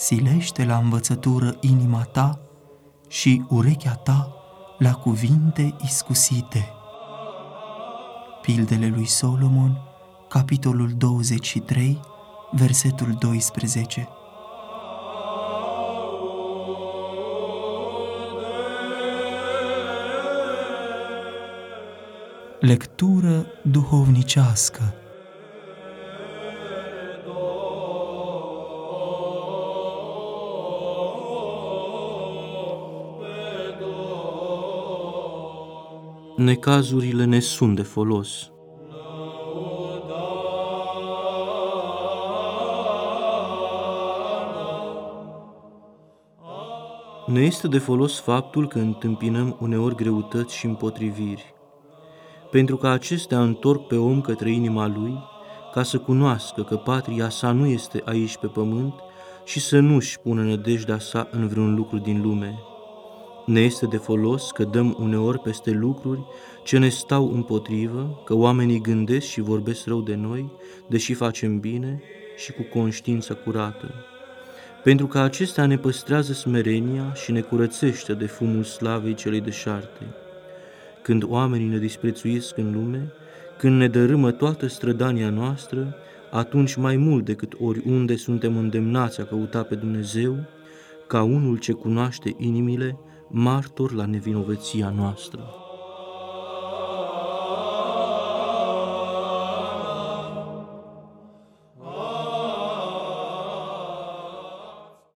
silește la învățătură inima ta și urechea ta la cuvinte iscusite. Pildele lui Solomon, capitolul 23, versetul 12. Lectură duhovnicească. Necazurile ne sunt de folos. Ne este de folos faptul că întâmpinăm uneori greutăți și împotriviri, pentru că acestea întorc pe om către inima lui, ca să cunoască că patria sa nu este aici pe pământ și să nu-și pună nădejdea sa în vreun lucru din lume. Ne este de folos că dăm uneori peste lucruri ce ne stau împotrivă, că oamenii gândesc și vorbesc rău de noi, deși facem bine și cu conștiință curată. Pentru că acestea ne păstrează smerenia și ne curățește de fumul slavei celei deșarte. Când oamenii ne disprețuiesc în lume, când ne dărâmă toată strădania noastră, atunci mai mult decât oriunde suntem îndemnați a căuta pe Dumnezeu, ca unul ce cunoaște inimile, martor la nevinovăția noastră.